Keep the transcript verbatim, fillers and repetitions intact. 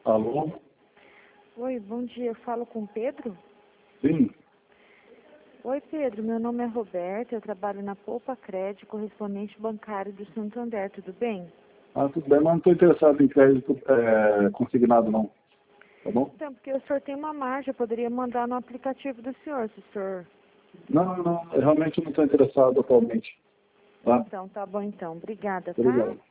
Alô? Oi, bom dia. Eu falo com o Pedro? Sim. Oi, Pedro. Meu nome é Roberta. Eu trabalho na Poupa Crédito, correspondente bancário do Santander. Tudo bem? Ah, tudo bem, mas não estou interessado em crédito é, consignado, não. Tá bom? Então, porque o senhor tem uma margem. Eu poderia mandar no aplicativo do senhor, se o senhor... Não, não, eu realmente não estou interessado atualmente. Tá? Então, tá bom então. Obrigada, tá? Obrigado.